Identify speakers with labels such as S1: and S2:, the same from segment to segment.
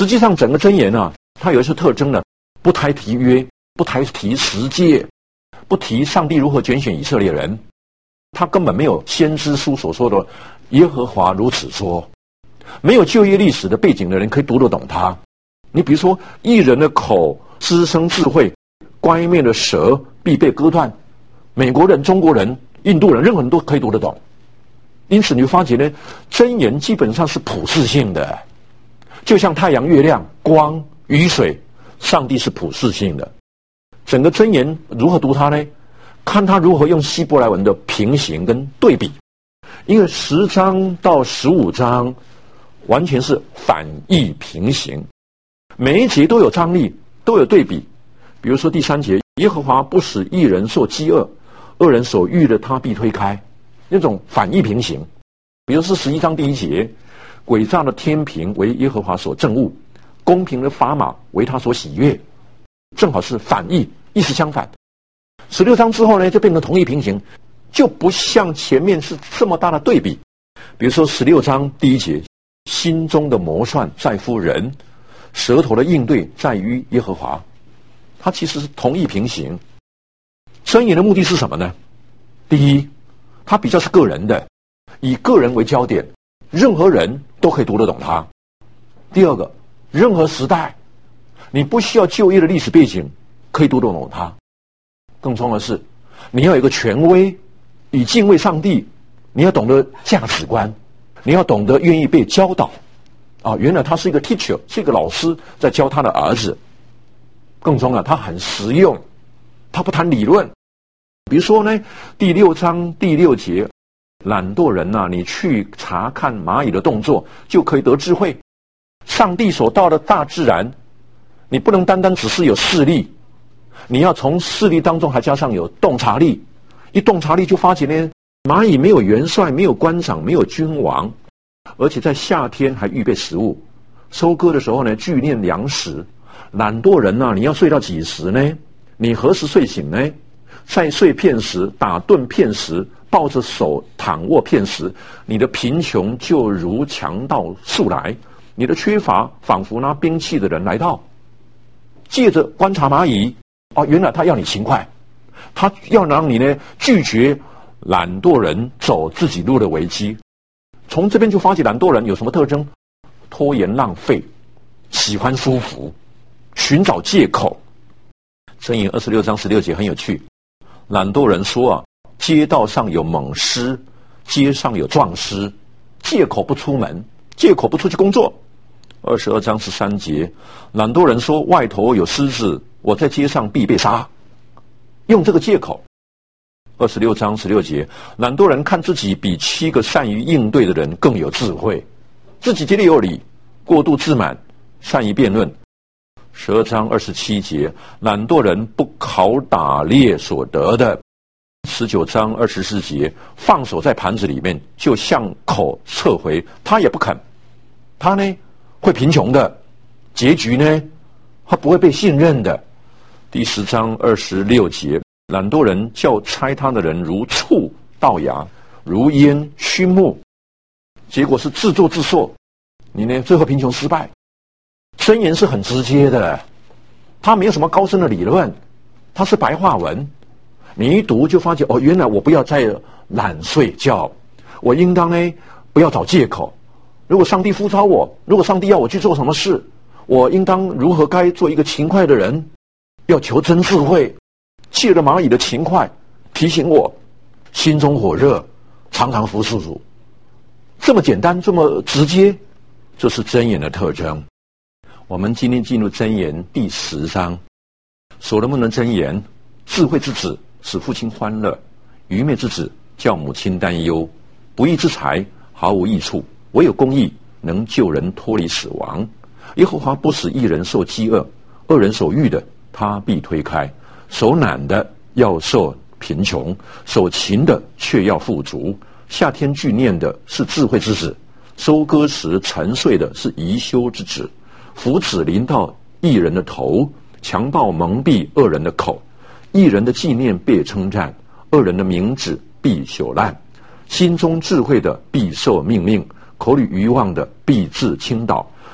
S1: 实际上整个箴言啊，它有一些特征呢，不太提约，不太提十诫，不提上帝如何拣选以色列人，他根本没有先知书所说的耶和华如此说，没有旧约历史的背景的人可以读得懂他。你比如说，义人的口滋生智慧，乖谬的舌必被割断。美国人、中国人、印度人，任何人都可以读得懂。因此你会发觉呢，箴言基本上是普世性的，就像太阳、月亮、光、雨水，上帝是普世性的。整个箴言如何读它呢？看他如何用希伯来文的平行跟对比，因为10章到15章完全是反义平行，每一节都有张力，都有对比。比如说第3节，耶和华不使义人受饥饿，恶人所欲的他必推开，那种反义平行。比如说11章第1节，诡诈的天平为耶和华所憎恶，公平的砝码为他所喜悦，正好是反义，意思相反。16章之后呢，就变成同义平行，就不像前面是这么大的对比。比如说16章第1节，心中的谋算在乎人，舌头的应对在于耶和华，它其实是同义平行。箴言的目的是什么呢？第一，它比较是个人的，以个人为焦点，任何人都可以读得懂它。第二个，任何时代，你不需要旧约的历史背景，可以读得懂它。更重要的是，你要有一个权威，以敬畏上帝，你要懂得价值观，你要懂得愿意被教导。原来他是一个 teacher， 是一个老师在教他的儿子。更重要，他很实用，他不谈理论。比如说呢，第6章第6节，懒惰人啊，你去查看蚂蚁的动作，就可以得智慧。上帝所造的大自然，你不能单单只是有视力，你要从视力当中还加上有洞察力。一洞察力就发觉呢，蚂蚁没有元帅，没有官长，没有君王，而且在夏天还预备食物，收割的时候呢，聚敛粮食。懒惰人啊，你要睡到几时呢？你何时睡醒呢？再睡片时，打盹片时，抱着手躺卧片时，你的贫穷就如强盗速来，你的缺乏仿佛拿兵器的人来到。借着观察蚂蚁，原来他要你勤快，他要让你呢拒绝懒惰人走自己路的危机。从这边就发现懒惰人有什么特征？拖延浪费，喜欢舒服，寻找借口。箴言26章16节很有趣，懒惰人说街道上有猛狮，街上有壮狮，借口不出门，借口不出去工作。22章13节，懒惰人说外头有狮子，我在街上必被杀，用这个借口。26章16节，懒惰人看自己比7个善于应对的人更有智慧，自己节里有理，过度自满，善于辩论。12章27节，懒惰人不考打猎所得的。19章24节，放手在盘子里面，就向口撤回，他也不肯。他呢会贫穷的，结局呢他不会被信任的。第10章26节，懒惰人叫拆他的人如畜倒牙，如烟熏木，结果是自作自受，你呢最后贫穷失败。箴言是很直接的，它没有什么高深的理论，它是白话文。你一读就发觉原来我不要再懒睡觉，我应当呢不要找借口。如果上帝呼召我，如果上帝要我去做什么事，我应当如何该做一个勤快的人，要求真智慧。借着蚂蚁的勤快提醒我心中火热，常常服侍主。这么简单，这么直接，这是箴言的特征。我们今天进入箴言第10章。所罗门的箴言，智慧之子使父亲欢乐，愚昧之子叫母亲担忧。不义之财毫无益处，唯有公义能救人脱离死亡。耶和华不使义人受饥饿，恶人所欲的他必推开。手懒的要受贫穷，手勤的却要富足。夏天聚念的是智慧之子，收割时沉睡的是贻羞之子。福祉临到义人的头，强暴蒙蔽恶人的口。义人的纪念被称赞，恶人的名字必朽烂。心中智慧的必受命令，口里愚妄的必致倾倒。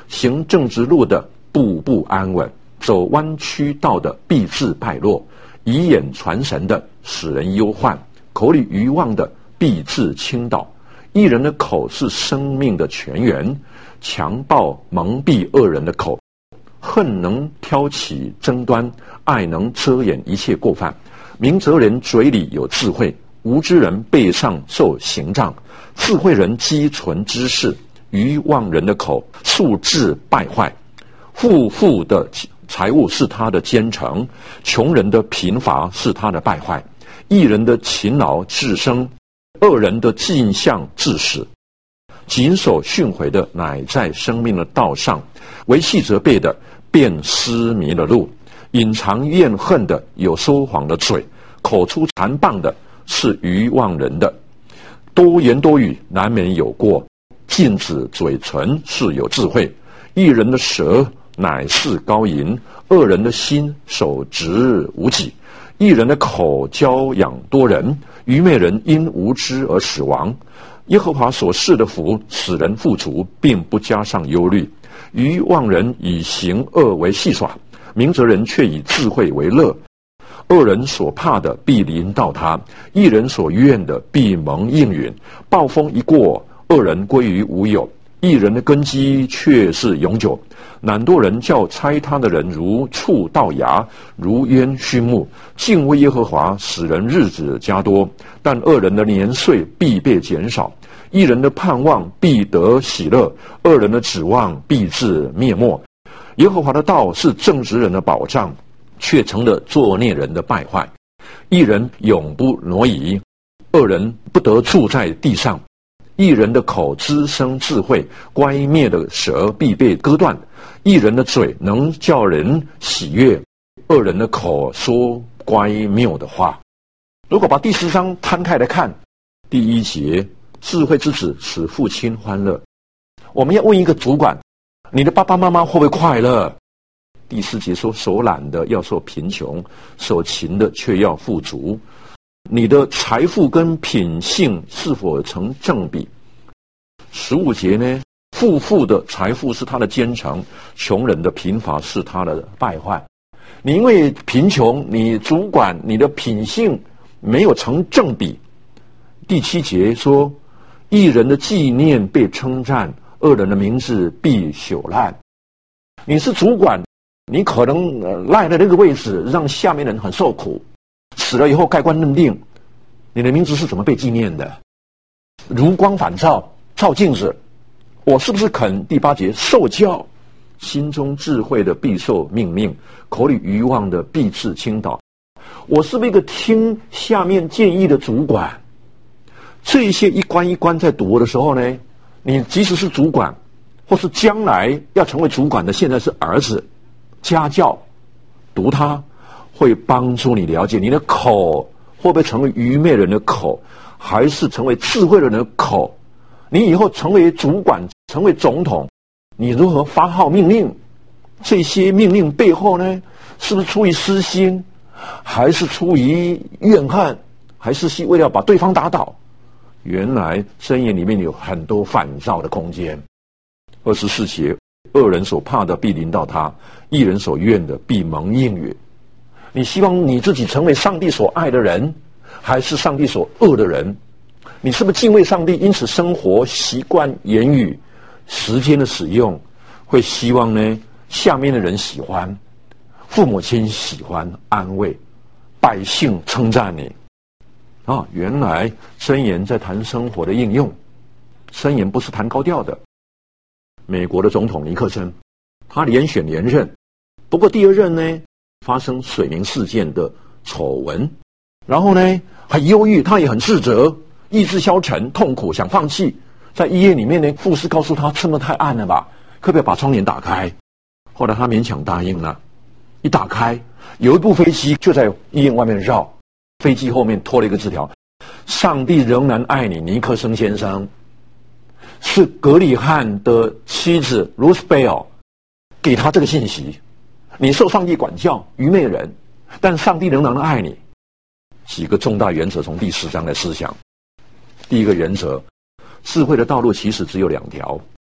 S1: 行正直路的步步安稳，走弯曲道的必致败落，以眼传神的使人忧患，口里愚妄的必致倾倒。一人的口是生命的泉源，强暴蒙蔽恶人的口。恨能挑起争端，爱能遮掩一切过犯。明哲人嘴里有智慧，无知人背上受刑杖。智慧人积存知识，愚妄人的口素质败坏。富富的财物是他的坚城，穷人的贫乏是他的败坏。义人的勤劳致生，恶人的尽相致死。谨守训诲的乃在生命的道上，为系责备的便失迷了路。隐藏怨恨的有说谎的嘴，口出残谤的是愚妄人的。多言多语难免有过，禁止嘴唇是有智慧。一人的舌乃是高银，恶人的心手执无己。一人的口教养多人，愚昧人因无知而死亡。耶和华所赐的福使人富足，并不加上忧虑。愚妄人以行恶为戏耍，明哲人却以智慧为乐。恶人所怕的必临到他，义人所愿的必蒙应允。暴风一过，恶人归于无有，义人的根基却是永久。懒惰人叫猜他的人如触到牙，如烟熏目。敬畏耶和华使人日子加多，但恶人的年岁必被减少。义人的盼望必得喜乐，恶人的指望必至灭没。耶和华的道是正直人的保障，却成了作孽人的败坏。义人永不挪移，恶人不得住在地上。义人的口滋生智慧，乖谬的舌必被割断。义人的嘴能叫人喜悦，恶人的口说乖谬的话。如果把第10章摊开来看，第1节，智慧之子使父亲欢乐。我们要问一个主管，你的爸爸妈妈会不会快乐？第4节说，手懒的要受贫穷，手勤的却要富足。你的财富跟品性是否成正比？15节呢，富的财富是他的坚城，穷人的贫乏是他的败坏。你因为贫穷，你主管你的品性没有成正比。第7节说，义人的纪念被称赞，恶人的名字必朽烂。你是主管，你可能赖在这个位置，让下面人很受苦。死了以后盖棺认定，你的名字是怎么被纪念的？如光返照，照镜子，我是不是肯？第8节，受教，心中智慧的必受命令，口里愚妄的必致倾倒。我是不是一个听下面建议的主管？这些一关一关在读的时候呢，你即使是主管，或是将来要成为主管的，现在是儿子，家教读它会帮助你了解你的口会不会成为愚昧人的口，还是成为智慧人的口。你以后成为主管，成为总统，你如何发号命令？这些命令背后呢，是不是出于私心，还是出于怨恨，还是为了把对方打倒？原来箴言里面有很多反照的空间。24节，恶人所怕的必临到他，义人所愿的必蒙应允。你希望你自己成为上帝所爱的人，还是上帝所恶的人？你是不是敬畏上帝，因此生活习惯、言语、时间的使用，会希望呢下面的人喜欢，父母亲喜欢，安慰，百姓称赞你啊！原来箴言在谈生活的应用，箴言不是谈高调的。美国的总统尼克森，他连选连任，不过第2任呢发生水民事件的丑闻，然后呢很忧郁，他也很自责，意志消沉，痛苦，想放弃。在医院里面呢，护士告诉他，这么太暗了吧，可不可以把窗帘打开？后来他勉强答应了。一打开，有一部飞机就在医院外面绕，飞机后面拖了一个字条：上帝仍然爱你，尼克森先生。是格里汉的妻子 Ruth Bell 给他这个信息：你受上帝管教，愚昧人，但上帝仍然爱你。几个重大原则从第10章来思想。第一个原则，智慧的道路其实只有2条。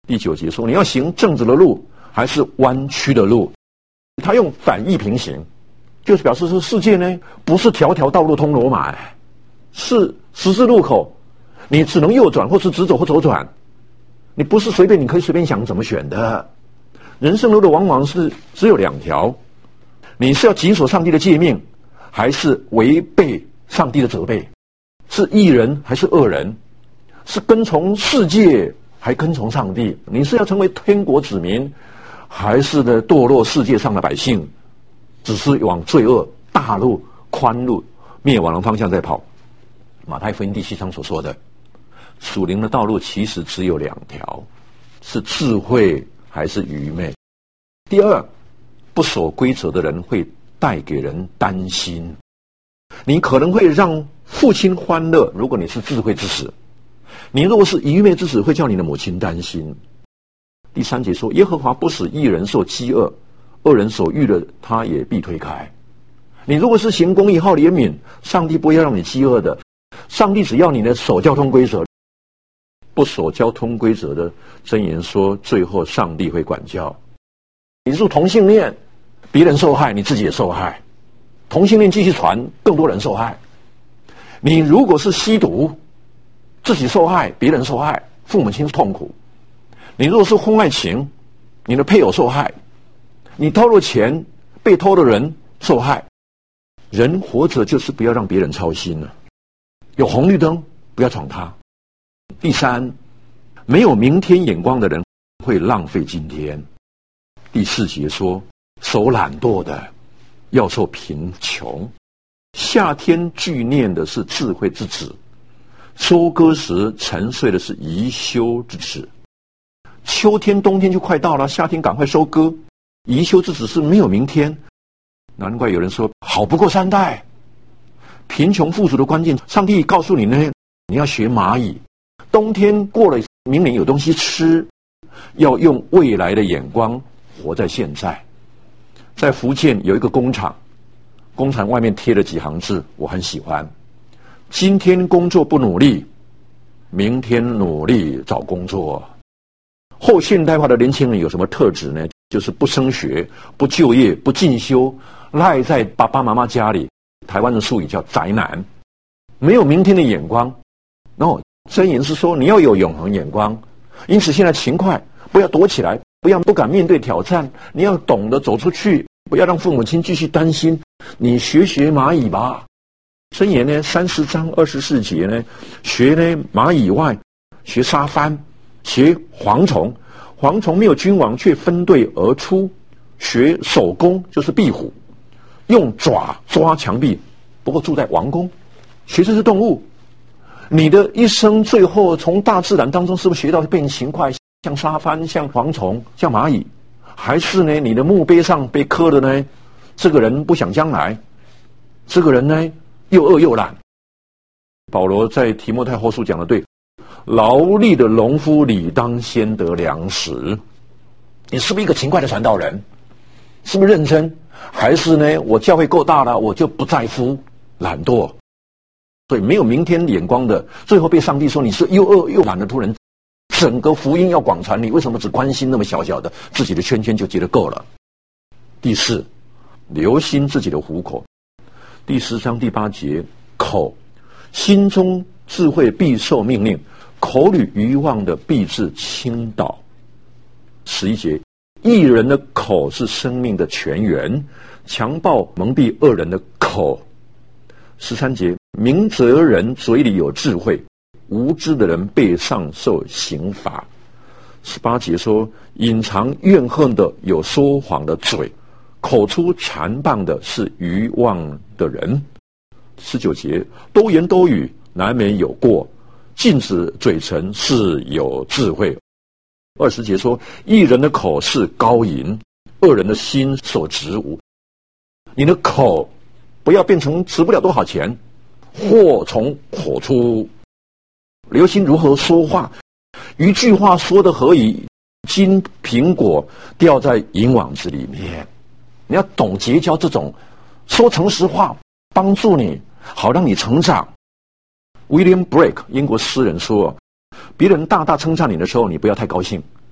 S1: 第9节说，你要行正直的路，还是弯曲的路？他用反义平行，就是表示说世界呢不是条条道路通罗马，是十字路口，你只能右转或是直走或左转，你不是随便你可以随便想怎么选的。人生路的往往是只有2条，你是要谨守上帝的诫命，还是违背上帝的责备？是义人还是恶人？是跟从世界还跟从上帝？你是要成为天国子民，还是呢堕落世界上的百姓，只是往罪恶大路宽路灭亡的方向在跑？马太福音第7章所说的属灵的道路其实只有2条，是智慧还是愚昧？第二，不守规则的人会带给人担心，你可能会让父亲欢乐，如果你是智慧之子；你如果是愚昧之子，会叫你的母亲担心。第3节说，耶和华不使义人受饥饿，恶人所遇的他也必推开。你如果是行公义好怜悯，上帝不会让你饥饿的，上帝只要你的守交通规则。不守交通规则的箴言说，最后上帝会管教。你是同性恋，别人受害，你自己也受害，同性恋继续传，更多人受害。你如果是吸毒，自己受害，别人受害，父母亲痛苦。你如果是婚外情，你的配偶受害，你偷了钱，被偷的人受害。人活着就是不要让别人操心了，有红绿灯不要闯它。第3，没有明天眼光的人会浪费今天。第4节说，手懒惰的要受贫穷。夏天聚念的是智慧之子，收割时沉睡的是贻羞之子。秋天冬天就快到了，夏天赶快收割，贻羞之子是没有明天。难怪有人说好不过3代。贫穷富足的关键，上帝告诉你呢，你要学蚂蚁，冬天过了，明年有东西吃，要用未来的眼光活在现在。在福建有一个工厂，工厂外面贴了几行字，我很喜欢：今天工作不努力，明天努力找工作。后现代化的年轻人有什么特质呢？就是不升学、不就业、不进修，赖在爸爸妈妈家里。台湾的术语叫宅男，没有明天的眼光。箴言是说你要有永恒眼光，因此现在勤快，不要躲起来，不敢面对挑战，你要懂得走出去，不要让父母亲继续担心。你学蚂蚁吧。箴言呢30章24节呢，学呢蚂蚁外，学沙帆，学蝗虫。蝗虫没有君王，却分队而出。学手工，就是壁虎，用爪抓墙壁，不过住在王宫。学这些动物，你的一生最后从大自然当中是不是学到变勤快，像沙帆，像蝗虫，像蚂蚁？还是呢你的墓碑上被刻的呢，这个人不想将来，这个人呢又饿又懒？保罗在提摩太后书讲的对，劳力的农夫理当先得粮食。你是不是一个勤快的传道人？是不是认真？还是呢我教会够大了，我就不在乎，懒惰？所以没有明天眼光的，最后被上帝说你是又饿又懒的仆人。整个福音要广传，你为什么只关心那么小小的自己的圈圈就觉得够了？第4，留心自己的虎口。第10章第8节，口，心中智慧必受命令，口里愚妄的必致倾倒。11节，义人的口是生命的泉源，强暴蒙蔽恶人的口。13节，明哲人嘴里有智慧，无知的人背上受刑罚。18节说，隐藏怨恨的有说谎的嘴，口出谗谤的是愚妄的人。19节，多言多语难免有过，禁止嘴唇是有智慧。20节说，义人的口是高银，恶人的心所执无。你的口不要变成值不了多少钱，祸从口出。留心如何说话，一句话说得何以金苹果掉在银网子里面。你要懂结交这种说诚实话，帮助你，好让你成长。William Blake 英国诗人说，别人大大称赞你的时候，你不要太高兴，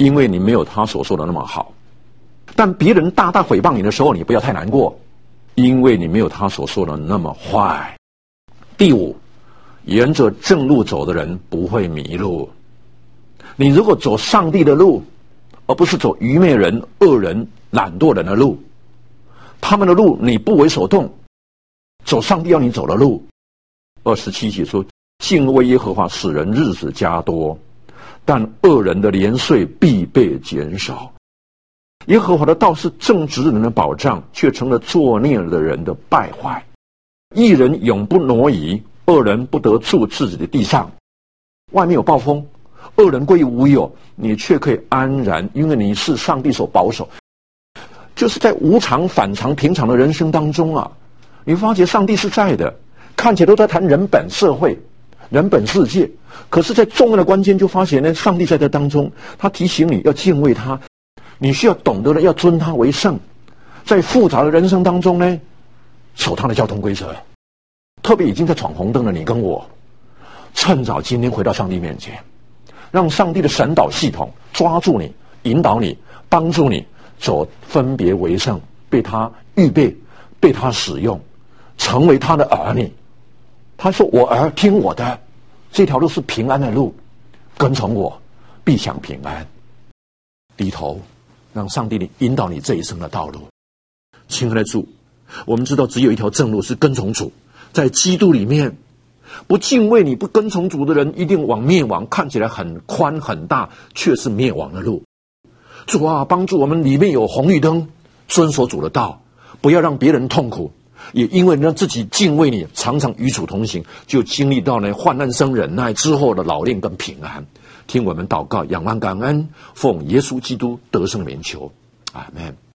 S1: 因为你没有他所说的那么好。但别人大大诽谤你的时候，你不要太难过，因为你没有他所说的那么坏。第五，沿着正路走的人不会迷路。你如果走上帝的路，而不是走愚昧人、恶人、懒惰人的路，他们的路你不为所动，走上帝要你走的路。27节说，敬畏耶和华使人日子加多，但恶人的年岁必被减少。耶和华的道是正直人的保障，却成了作孽的人的败坏。义人永不挪移，恶人不得住自己的地上。外面有暴风，恶人归于无有，你却可以安然，因为你是上帝所保守。就是在无常反常平常的人生当中啊，你发觉上帝是在的，看起来都在谈人本社会、人本世界，可是在重要的关键就发现呢，上帝在这当中，他提醒你要敬畏他，你需要懂得了要尊他为圣。在复杂的人生当中呢，守他的交通规则，特别已经在闯红灯的你跟我，趁早今天回到上帝面前，让上帝的神导系统抓住你，引导你，帮助你走分别为圣，被他预备，被他使用，成为他的儿女。他说，我儿听我的，这条路是平安的路，跟从我必享平安。低头让上帝引导你这一生的道路。亲爱的主，我们知道只有一条正路，是跟从主，在基督里面，不敬畏你不跟从主的人一定往灭亡，看起来很宽很大，却是灭亡的路。主啊，帮助我们里面有红绿灯，遵守主的道，不要让别人痛苦，也因为让自己敬畏你，常常与主同行，就经历到呢患难生忍耐之后的老练跟平安。听我们祷告，仰望感恩，奉耶稣基督得胜名求，阿们。